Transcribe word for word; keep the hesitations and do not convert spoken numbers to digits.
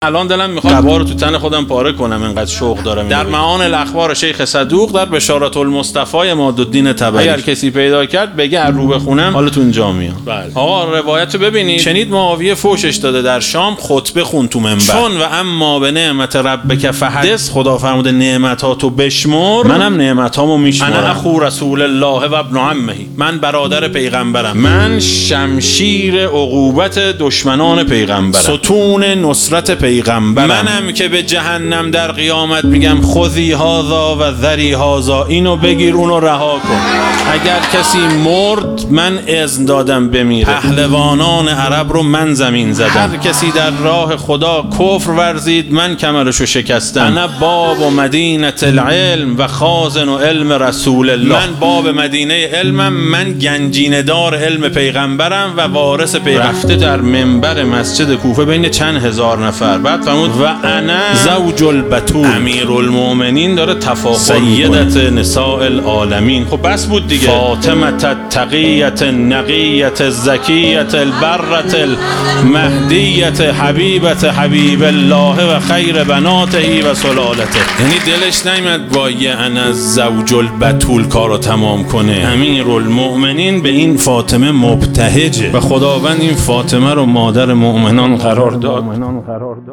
الان دلم میخواد قبا رو تو تن خودم پاره کنم، انقدر شوق دارم. در معان الاخبار شیخ صدوق در بشارت المصطفی مادالدین طبری، اگر کسی پیدا کرد بگه از رو بخونم حالتون جا میاد. بله. آقا روایت رو ببینید. شنید معاویه فوشش داده در شام، خطبه خون تو منبر، چون و اما به نعمت ربک فحدث، خدا فرموده نعمتاتو بشمر، منم نعمتامو میشمرم. انا اخو رسول الله و ابن عمه، من برادر پیغمبرم، من شمشیر عقوبت دشمنان پیغمبرم، ستون نصرت پیغمبرم، منم که به جهنم در قیامت میگم خذی هذا و ذری هذا، اینو بگیر اونو رها کن. اگر کسی مرد من اذن دادم بمیره. پهلوانان عرب رو من زمین زدم. هر کسی در راه خدا کفر ورزید من کمرشو شکستم. انا باب مدینه العلم و خازن و علم رسول الله، من باب مدینه علمم، من گنجینه دار علم پیغمبرم و وارث پیغمبر. رفته در منبر مسجد کوفه بین چند هزار نفر، بعد فرمود و انا زوج البتول، امیرالمؤمنین داره تفاخر میکنه، سیدت نساء العالمین. خب بس بود دیگه. فاطمه التقیه النقیه الزکیه البره المهدیه حبیبه حبیب الله و خیر بناته و سلالته. یعنی دلش نیامد با یه انا زوج البتول کارو تمام کنه. امیرالمؤمنین به این فاطمه مبتهجه و خداوند این فاطمه رو مادر مؤمنان قرار داد.